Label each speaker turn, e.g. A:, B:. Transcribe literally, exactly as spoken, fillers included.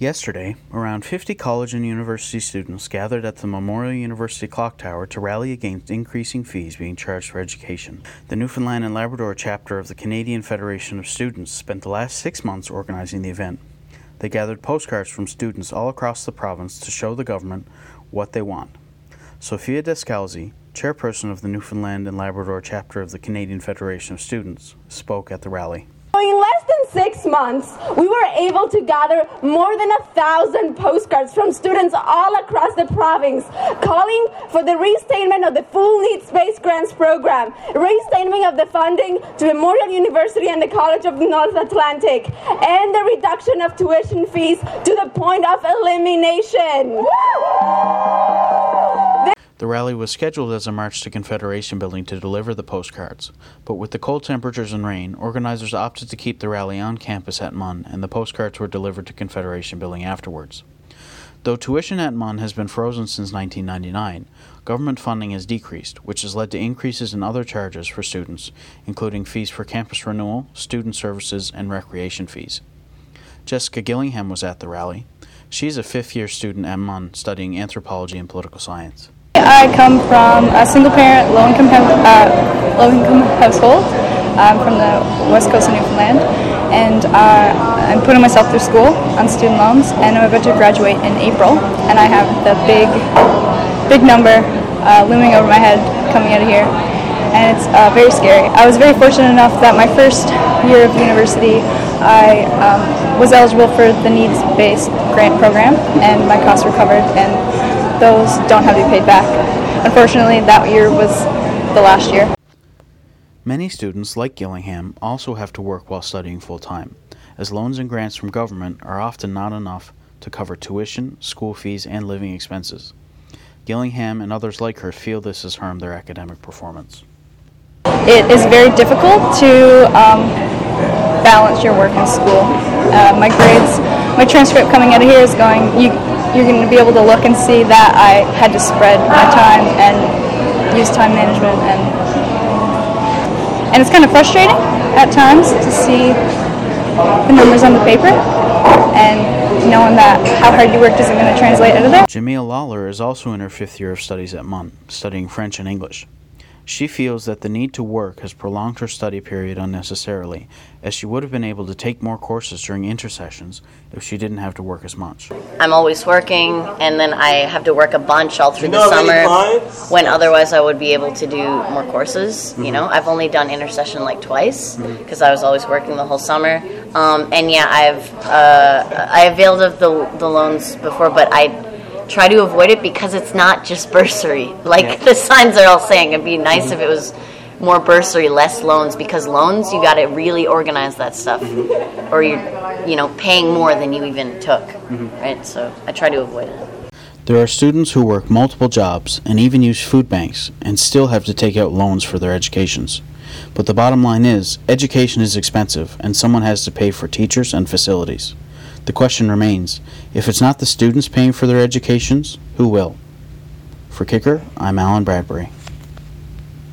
A: Yesterday, around fifty college and university students gathered at the Memorial University Clock Tower to rally against increasing fees being charged for education. The Newfoundland and Labrador chapter of the Canadian Federation of Students spent the last six months organizing the event. They gathered postcards from students all across the province to show the government what they want. Sophia Descalzi, chairperson of the Newfoundland and Labrador chapter of the Canadian Federation of Students, spoke at the rally.
B: In less than six months, we were able to gather more than a thousand postcards from students all across the province, calling for the restatement of the full needs-based grants program, restatement of the funding to Memorial University and the College of the North Atlantic, and the reduction of tuition fees to the point of elimination.
A: The rally was scheduled as a march to Confederation Building to deliver the postcards, but with the cold temperatures and rain, organizers opted to keep the rally on campus at M U N, and the postcards were delivered to Confederation Building afterwards. Though tuition at M U N has been frozen since nineteen ninety-nine, government funding has decreased, which has led to increases in other charges for students, including fees for campus renewal, student services, and recreation fees. Jessica Gillingham was at the rally. She's a fifth-year student at M U N studying anthropology and political science.
C: I come from a single-parent, low-income uh, low-income household. I'm from the west coast of Newfoundland, and uh, I'm putting myself through school on student loans, and I'm about to graduate in April, and I have the big, big number uh, looming over my head coming out of here, and it's uh, very scary. I was very fortunate enough that my first year of university, I um, was eligible for the needs-based grant program, and my costs were covered, and those don't have to be paid back. Unfortunately, that year was the last year.
A: Many students, like Gillingham, also have to work while studying full-time, as loans and grants from government are often not enough to cover tuition, school fees, and living expenses. Gillingham and others like her feel this has harmed their academic performance.
C: It is very difficult to um, balance your work and school. Uh, my grades, my transcript coming out of here is going, you, you're going to be able to look and see that I had to spread my time and use time management, and and it's kind of frustrating at times to see the numbers on the paper and knowing that how hard you worked isn't going to translate into there.
A: Jamila Lawler is also in her fifth year of studies at M U N, studying French and English. She feels that the need to work has prolonged her study period unnecessarily, as she would have been able to take more courses during intersessions if she didn't have to work as much.
D: I'm always working, and then I have to work a bunch all through the summer, when otherwise I would be able to do more courses. Mm-hmm. You know, I've only done intersession like twice, because mm-hmm. I was always working the whole summer. Um, and yeah, I've uh, I availed of the the loans before, but I try to avoid it because it's not just bursary. Like yeah. the signs are all saying, it'd be nice mm-hmm. if it was more bursary, less loans, because loans, you got to really organize that stuff, mm-hmm. or you're, you know, paying more than you even took, mm-hmm. right? So I try to avoid it.
A: There are students who work multiple jobs and even use food banks and still have to take out loans for their educations. But the bottom line is, education is expensive, and someone has to pay for teachers and facilities. The question remains, if it's not the students paying for their educations, who will? For Kicker, I'm Alan Bradbury.